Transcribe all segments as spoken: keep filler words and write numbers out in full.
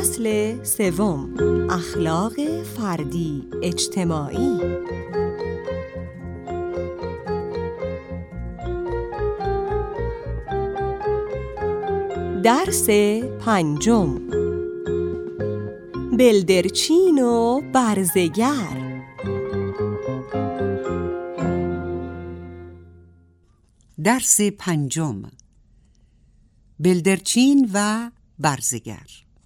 فصل سوم، اخلاق فردی اجتماعی. درس پنجم، بلدرچین و برزگر. درس پنجم، بلدرچین و برزگر.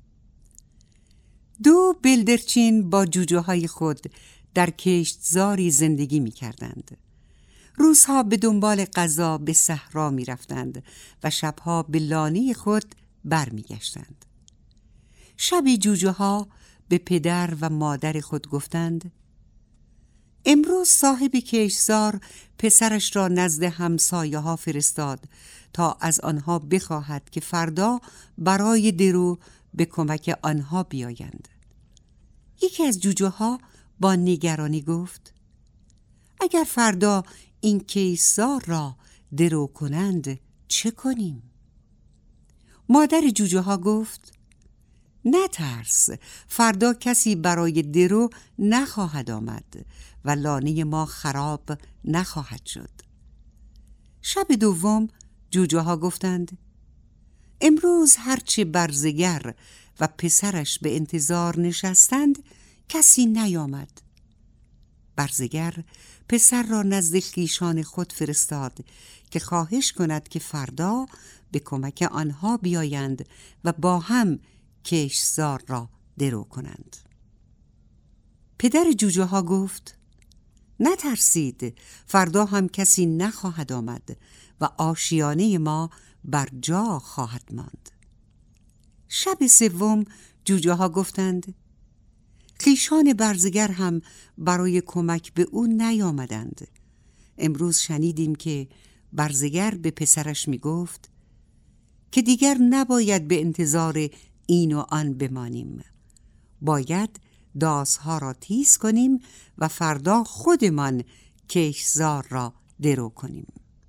دو بلدرچین با جوجه های خود در کشتزاری زندگی می کردند. روزها به دنبال غذا به صحرا می رفتند و شبها به لانه خود بر می گشتند. شبی جوجه ها به پدر و مادر خود گفتند: امروز صاحب کشتزار پسرش را نزد همسایه ها فرستاد تا از آنها بخواهد که فردا برای درو به کمک آنها بیایند. یکی از جوجه ها با نگرانی گفت: اگر فردا این کشتزار را درو کنند چه کنیم؟ مادر جوجه ها گفت: نترس، فردا کسی برای درو نخواهد آمد و لانه ما خراب نخواهد شد. شب دوم جوجه ها گفتند: امروز هرچه برزگر و پسرش به انتظار نشستند کسی نیامد. برزگر پسر را نزد خویشان خود فرستاد که خواهش کند که فردا به کمک آنها بیایند و با هم کشتزار را درو کنند. پدر جوجه ها گفت: نترسید، فردا هم کسی نخواهد آمد و آشیانه ما بر جا خواهد ماند. شب سوم جوجه ها گفتند: خویشان برزگر هم برای کمک به او نیامدند. امروز شنیدیم که برزگر به پسرش می گفت که دیگر نباید به انتظار این و آن بمانیم. باید داسها را تیز کنیم و فردا خودمان کشتزار را درو کنیم.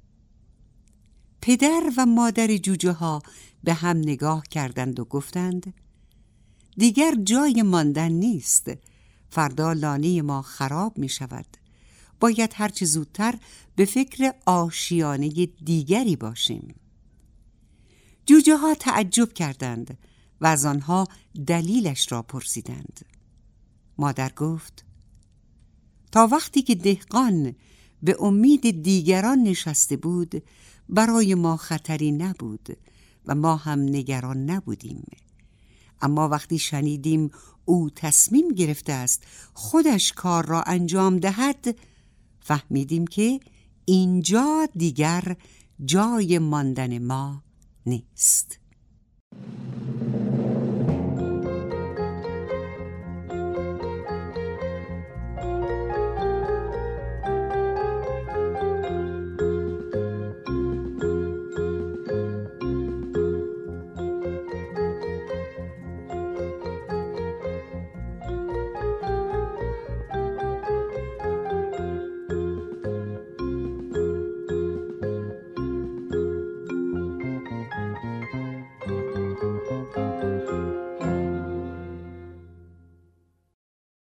پدر و مادر جوجه ها به هم نگاه کردند و گفتند: دیگر جای ماندن نیست، فردا لانه ما خراب می شود. باید هرچه زودتر به فکر آشیانه دیگری باشیم. جوجه ها تعجب کردند و از آنها دلیلش را پرسیدند. مادر گفت: تا وقتی که دهقان به امید دیگران نشسته بود برای ما خطری نبود و ما هم نگران نبودیم. اما وقتی شنیدیم او تصمیم گرفته است خودش کار را انجام دهد فهمیدیم که اینجا دیگر جای ماندن ما نیست.